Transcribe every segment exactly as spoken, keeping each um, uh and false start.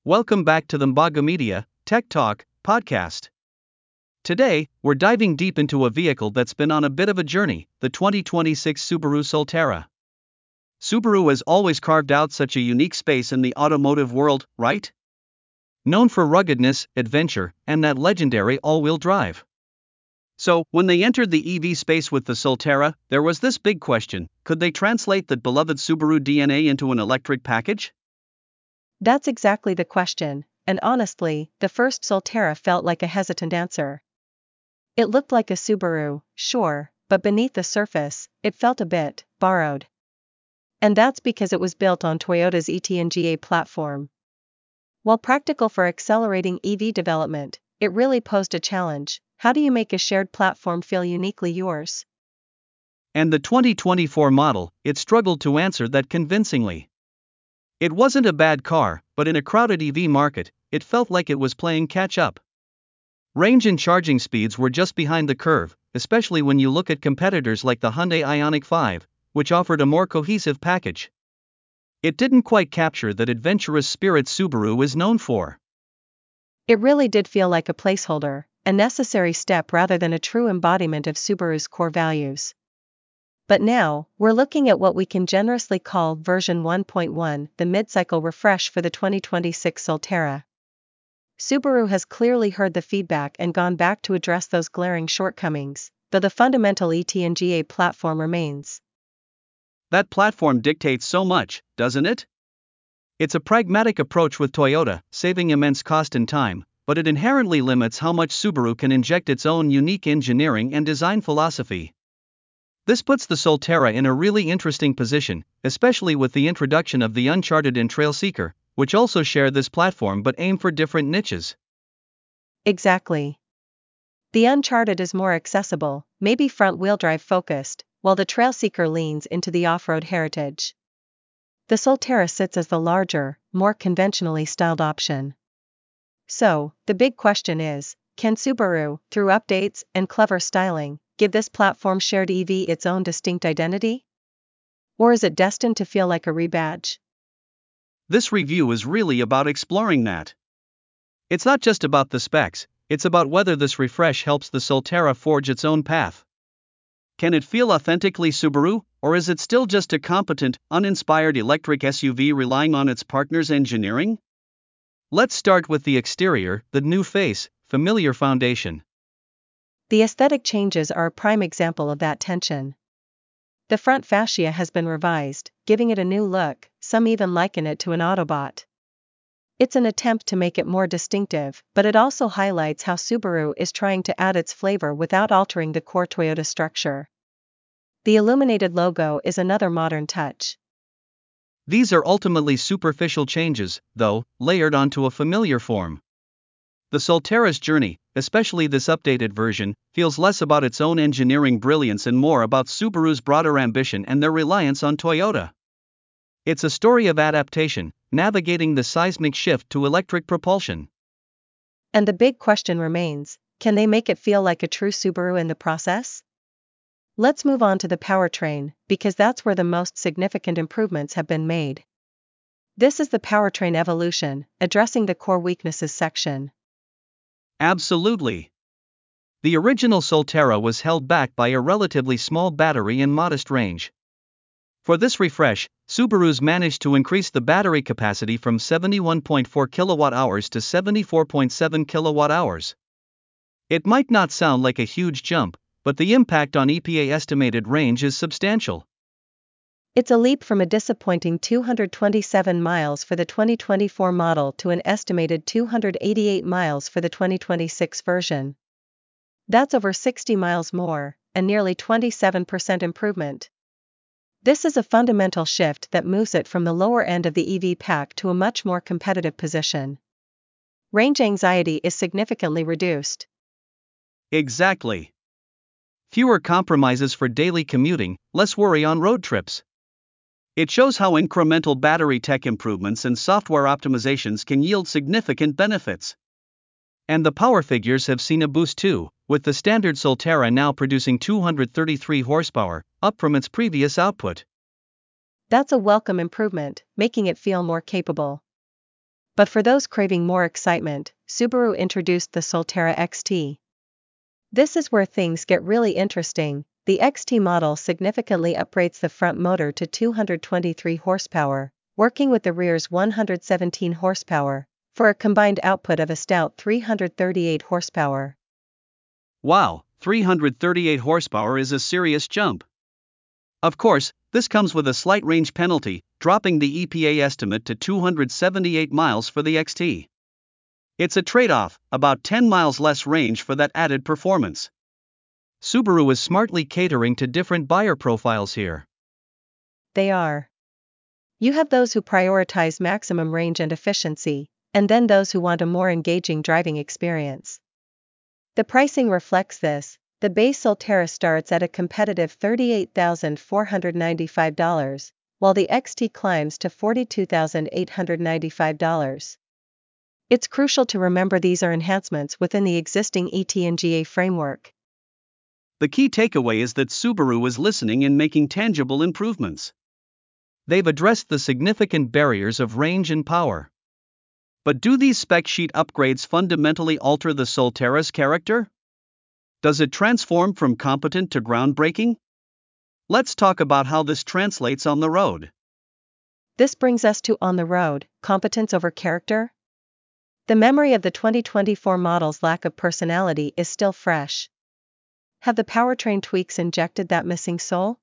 Welcome back to the Mbaga Media Tech Talk podcast. Today, we're diving deep into a vehicle that's been on a bit of a journey, the twenty twenty-six Subaru Solterra. Subaru has always carved out such a unique space in the automotive world, right? Known for ruggedness, adventure, and that legendary all-wheel drive. So, when they entered the E V space with the Solterra, there was this big question: could they translate that beloved Subaru D N A into an electric package? That's exactly the question, and honestly, the first Solterra felt like a hesitant answer. It looked like a Subaru, sure, but beneath the surface, it felt a bit borrowed. And that's because it was built on Toyota's e TNGA platform. While practical for accelerating E V development, it really posed a challenge. How do you make a shared platform feel uniquely yours? And the twenty twenty-four model, it struggled to answer that convincingly. It wasn't a bad car, but in a crowded E V market, it felt like it was playing catch-up. Range and charging speeds were just behind the curve, especially when you look at competitors like the Hyundai Ioniq five, which offered a more cohesive package. It didn't quite capture that adventurous spirit Subaru is known for. It really did feel like a placeholder, a necessary step rather than a true embodiment of Subaru's core values. But now, we're looking at what we can generously call version one point one, the mid-cycle refresh for the twenty twenty-six Solterra. Subaru has clearly heard the feedback and gone back to address those glaring shortcomings, though the fundamental e TNGA platform remains. That platform dictates so much, doesn't it? It's a pragmatic approach with Toyota, saving immense cost and time, but it inherently limits how much Subaru can inject its own unique engineering and design philosophy. This puts the Solterra in a really interesting position, especially with the introduction of the Uncharted and Trailseeker, which also share this platform but aim for different niches. Exactly. The Uncharted is more accessible, maybe front-wheel drive focused, while the Trailseeker leans into the off-road heritage. The Solterra sits as the larger, more conventionally styled option. So, the big question is, can Subaru, through updates and clever styling, give this platform shared E V its own distinct identity? Or is it destined to feel like a rebadge? This review is really about exploring that. It's not just about the specs, it's about whether this refresh helps the Solterra forge its own path. Can it feel authentically Subaru, or is it still just a competent, uninspired electric S U V relying on its partner's engineering? Let's start with the exterior, the new face, familiar foundation. The aesthetic changes are a prime example of that tension. The front fascia has been revised, giving it a new look, some even liken it to an Autobot. It's an attempt to make it more distinctive, but it also highlights how Subaru is trying to add its flavor without altering the core Toyota structure. The illuminated logo is another modern touch. These are ultimately superficial changes, though, layered onto a familiar form. The Solterra's journey, especially this updated version, feels less about its own engineering brilliance and more about Subaru's broader ambition and their reliance on Toyota. It's a story of adaptation, navigating the seismic shift to electric propulsion. And the big question remains, can they make it feel like a true Subaru in the process? Let's move on to the powertrain, because that's where the most significant improvements have been made. This is the powertrain evolution, addressing the core weaknesses section. Absolutely. The original Solterra was held back by a relatively small battery and modest range. For this refresh, Subaru's managed to increase the battery capacity from seventy-one point four kilowatt hours to seventy-four point seven kilowatt hours. It might not sound like a huge jump, but the impact on E P A estimated range is substantial. It's a leap from a disappointing two hundred twenty-seven miles for the twenty twenty-four model to an estimated two hundred eighty-eight miles for the twenty twenty-six version. That's over sixty miles more, and nearly twenty-seven percent improvement. This is a fundamental shift that moves it from the lower end of the E V pack to a much more competitive position. Range anxiety is significantly reduced. Exactly. Fewer compromises for daily commuting, less worry on road trips. It shows how incremental battery tech improvements and software optimizations can yield significant benefits. And the power figures have seen a boost too, with the standard Solterra now producing two hundred thirty-three horsepower, up from its previous output. That's a welcome improvement, making it feel more capable. But for those craving more excitement, Subaru introduced the Solterra X T. This is where things get really interesting. The X T model significantly upgrades the front motor to two hundred twenty-three horsepower, working with the rear's one hundred seventeen horsepower, for a combined output of a stout three hundred thirty-eight horsepower. Wow, three hundred thirty-eight horsepower is a serious jump. Of course, this comes with a slight range penalty, dropping the E P A estimate to two hundred seventy-eight miles for the X T. It's a trade-off, about ten miles less range for that added performance. Subaru is smartly catering to different buyer profiles here. They are. You have those who prioritize maximum range and efficiency, and then those who want a more engaging driving experience. The pricing reflects this. The base Solterra starts at a competitive thirty-eight thousand four hundred ninety-five dollars, while the X T climbs to forty-two thousand eight hundred ninety-five dollars. It's crucial to remember these are enhancements within the existing E T N G A framework. The key takeaway is that Subaru is listening and making tangible improvements. They've addressed the significant barriers of range and power. But do these spec sheet upgrades fundamentally alter the Solterra's character? Does it transform from competent to groundbreaking? Let's talk about how this translates on the road. This brings us to on the road, competence over character. The memory of the twenty twenty-four model's lack of personality is still fresh. Have the powertrain tweaks injected that missing soul?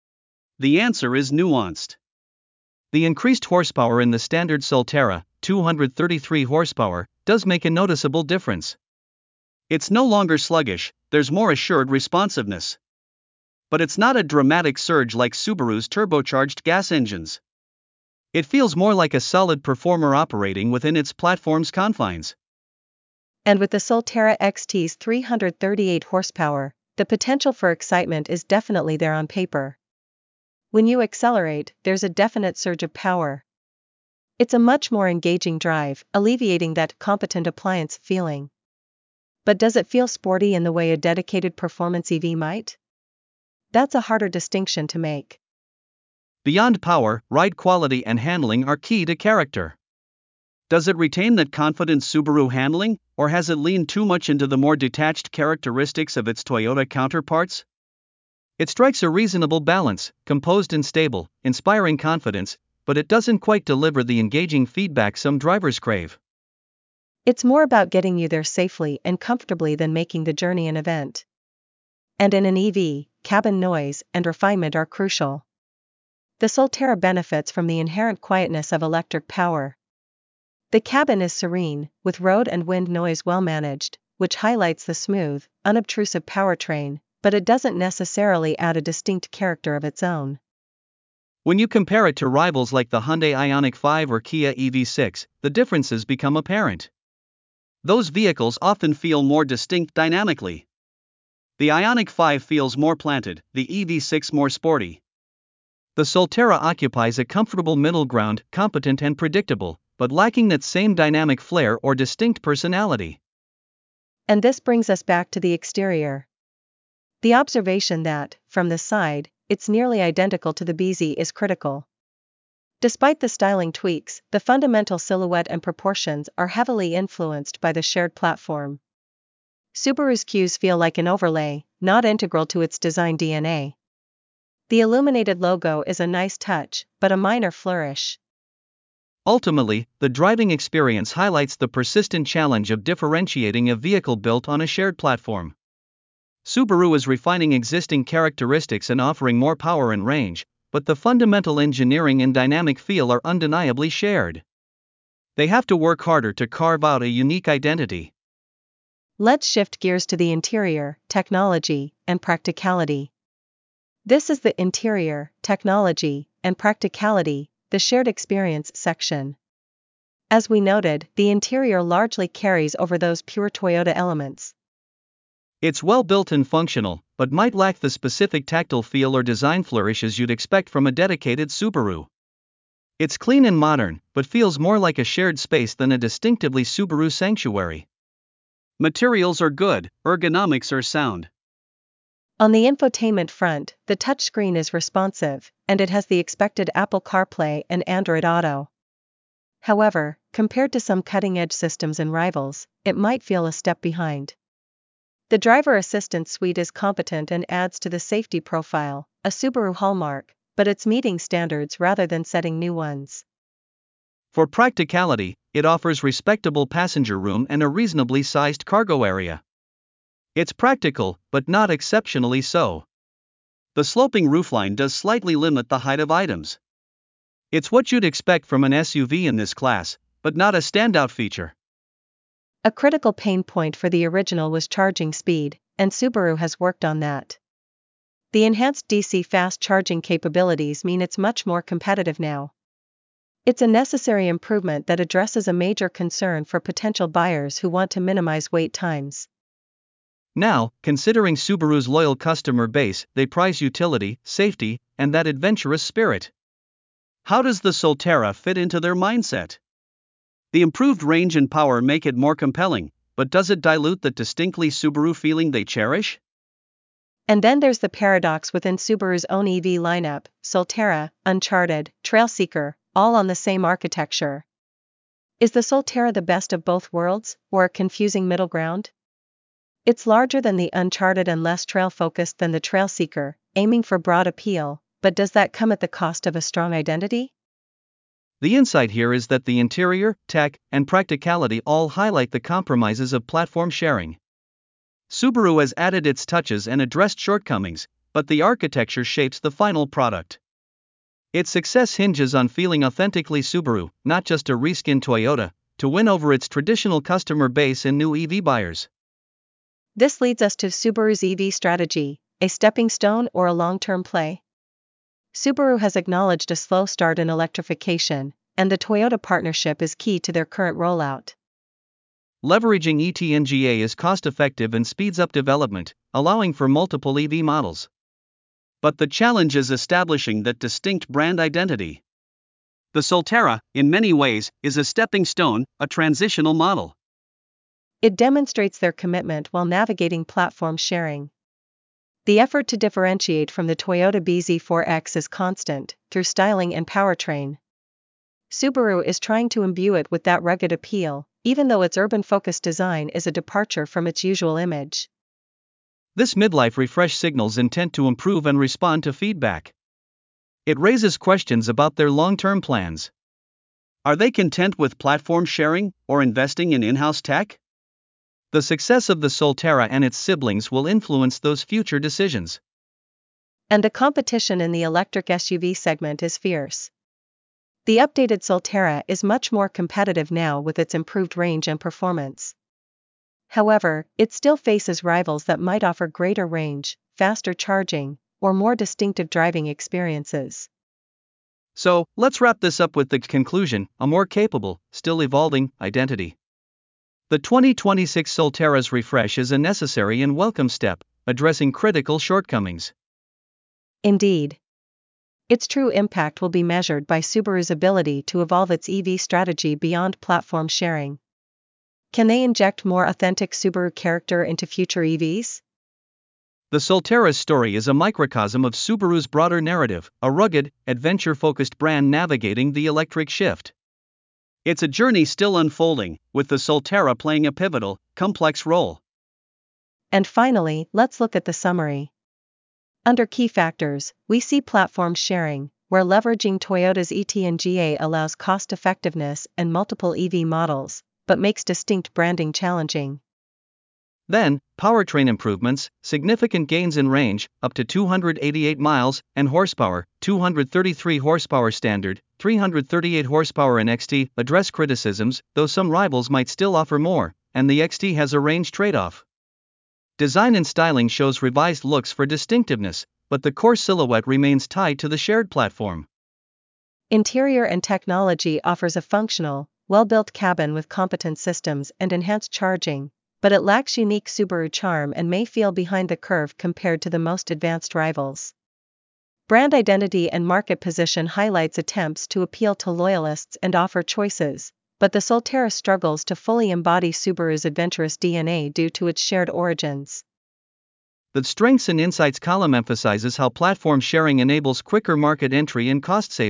The answer is nuanced. The increased horsepower in the standard Solterra, two hundred thirty-three horsepower, does make a noticeable difference. It's no longer sluggish, there's more assured responsiveness. But it's not a dramatic surge like Subaru's turbocharged gas engines. It feels more like a solid performer operating within its platform's confines. And with the Solterra X T's three hundred thirty-eight horsepower, the potential for excitement is definitely there on paper. When you accelerate, there's a definite surge of power. It's a much more engaging drive, alleviating that competent appliance feeling. But does it feel sporty in the way a dedicated performance E V might? That's a harder distinction to make. Beyond power, ride quality and handling are key to character. Does it retain that confident Subaru handling, or has it leaned too much into the more detached characteristics of its Toyota counterparts? It strikes a reasonable balance, composed and stable, inspiring confidence, but it doesn't quite deliver the engaging feedback some drivers crave. It's more about getting you there safely and comfortably than making the journey an event. And in an E V, cabin noise and refinement are crucial. The Solterra benefits from the inherent quietness of electric power. The cabin is serene, with road and wind noise well managed, which highlights the smooth, unobtrusive powertrain, but it doesn't necessarily add a distinct character of its own. When you compare it to rivals like the Hyundai Ioniq five or Kia E V six, the differences become apparent. Those vehicles often feel more distinct dynamically. The Ioniq five feels more planted, the E V six more sporty. The Solterra occupies a comfortable middle ground, competent and predictable, but lacking that same dynamic flair or distinct personality. And this brings us back to the exterior. The observation that, from the side, it's nearly identical to the B Z is critical. Despite the styling tweaks, the fundamental silhouette and proportions are heavily influenced by the shared platform. Subaru's cues feel like an overlay, not integral to its design D N A. The illuminated logo is a nice touch, but a minor flourish. Ultimately, the driving experience highlights the persistent challenge of differentiating a vehicle built on a shared platform. Subaru is refining existing characteristics and offering more power and range, but the fundamental engineering and dynamic feel are undeniably shared. They have to work harder to carve out a unique identity. Let's shift gears to the interior, technology, and practicality. This is the interior, technology, and practicality, the shared experience section. As we noted, the interior largely carries over those pure Toyota elements. It's well built and functional, but might lack the specific tactile feel or design flourishes you'd expect from a dedicated Subaru. It's clean and modern, but feels more like a shared space than a distinctively Subaru sanctuary. Materials are good, ergonomics are sound. On the infotainment front, the touchscreen is responsive, and it has the expected Apple CarPlay and Android Auto. However, compared to some cutting-edge systems and rivals, it might feel a step behind. The driver assistance suite is competent and adds to the safety profile, a Subaru hallmark, but it's meeting standards rather than setting new ones. For practicality, it offers respectable passenger room and a reasonably sized cargo area. It's practical, but not exceptionally so. The sloping roofline does slightly limit the height of items. It's what you'd expect from an S U V in this class, but not a standout feature. A critical pain point for the original was charging speed, and Subaru has worked on that. The enhanced D C fast charging capabilities mean it's much more competitive now. It's a necessary improvement that addresses a major concern for potential buyers who want to minimize wait times. Now, considering Subaru's loyal customer base, they prize utility, safety, and that adventurous spirit. How does the Solterra fit into their mindset? The improved range and power make it more compelling, but does it dilute the distinctly Subaru feeling they cherish? And then there's the paradox within Subaru's own E V lineup: Solterra, Uncharted, Trailseeker, all on the same architecture. Is the Solterra the best of both worlds, or a confusing middle ground? It's larger than the Uncharted and less trail-focused than the Trailseeker, aiming for broad appeal, but does that come at the cost of a strong identity? The insight here is that the interior, tech, and practicality all highlight the compromises of platform sharing. Subaru has added its touches and addressed shortcomings, but the architecture shapes the final product. Its success hinges on feeling authentically Subaru, not just a reskin Toyota, to win over its traditional customer base and new E V buyers. This leads us to Subaru's E V strategy: a stepping stone or a long-term play? Subaru has acknowledged a slow start in electrification, and the Toyota partnership is key to their current rollout. Leveraging E T N G A is cost-effective and speeds up development, allowing for multiple E V models. But the challenge is establishing that distinct brand identity. The Solterra, in many ways, is a stepping stone, a transitional model. It demonstrates their commitment while navigating platform sharing. The effort to differentiate from the Toyota B Z four X is constant, through styling and powertrain. Subaru is trying to imbue it with that rugged appeal, even though its urban-focused design is a departure from its usual image. This midlife refresh signals intent to improve and respond to feedback. It raises questions about their long-term plans. Are they content with platform sharing, or investing in in-house tech? The success of the Solterra and its siblings will influence those future decisions. And the competition in the electric S U V segment is fierce. The updated Solterra is much more competitive now with its improved range and performance. However, it still faces rivals that might offer greater range, faster charging, or more distinctive driving experiences. So, let's wrap this up with the conclusion: a more capable, still evolving, identity. The twenty twenty-six Solterra's refresh is a necessary and welcome step, addressing critical shortcomings. Indeed. Its true impact will be measured by Subaru's ability to evolve its E V strategy beyond platform sharing. Can they inject more authentic Subaru character into future E Vs? The Solterra's story is a microcosm of Subaru's broader narrative, a rugged, adventure-focused brand navigating the electric shift. It's a journey still unfolding, with the Solterra playing a pivotal, complex role. And finally, let's look at the summary. Under key factors, we see platform sharing, where leveraging Toyota's E T N G A allows cost-effectiveness and multiple E V models, but makes distinct branding challenging. Then, powertrain improvements, significant gains in range, up to two hundred eighty-eight miles, and horsepower, two hundred thirty-three horsepower standard, three hundred thirty-eight horsepower in X T, address criticisms, though some rivals might still offer more, and the X T has a range trade-off. Design and styling shows revised looks for distinctiveness, but the core silhouette remains tied to the shared platform. Interior and technology offers a functional, well-built cabin with competent systems and enhanced charging, but it lacks unique Subaru charm and may feel behind the curve compared to the most advanced rivals. Brand identity and market position highlights attempts to appeal to loyalists and offer choices, but the Solterra struggles to fully embody Subaru's adventurous D N A due to its shared origins. The Strengths and Insights column emphasizes how platform sharing enables quicker market entry and cost savings,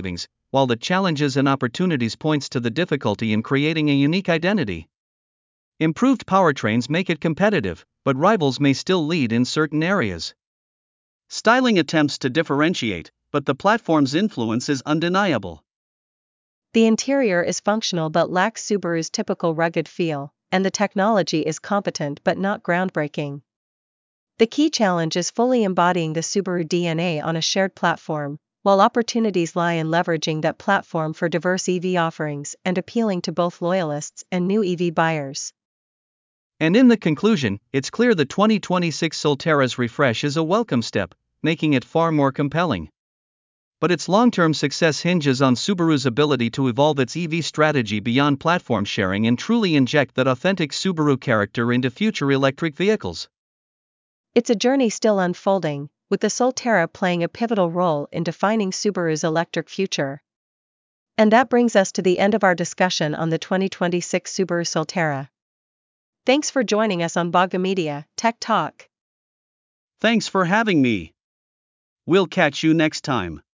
while the challenges and opportunities points to the difficulty in creating a unique identity. Improved powertrains make it competitive, but rivals may still lead in certain areas. Styling attempts to differentiate, but the platform's influence is undeniable. The interior is functional but lacks Subaru's typical rugged feel, and the technology is competent but not groundbreaking. The key challenge is fully embodying the Subaru D N A on a shared platform, while opportunities lie in leveraging that platform for diverse E V offerings and appealing to both loyalists and new E V buyers. And in the conclusion, it's clear the twenty twenty-six Solterra's refresh is a welcome step, making it far more compelling. But its long-term success hinges on Subaru's ability to evolve its E V strategy beyond platform sharing and truly inject that authentic Subaru character into future electric vehicles. It's a journey still unfolding, with the Solterra playing a pivotal role in defining Subaru's electric future. And that brings us to the end of our discussion on the twenty twenty-six Subaru Solterra. Thanks for joining us on Baga Media Tech Talk. Thanks for having me. We'll catch you next time.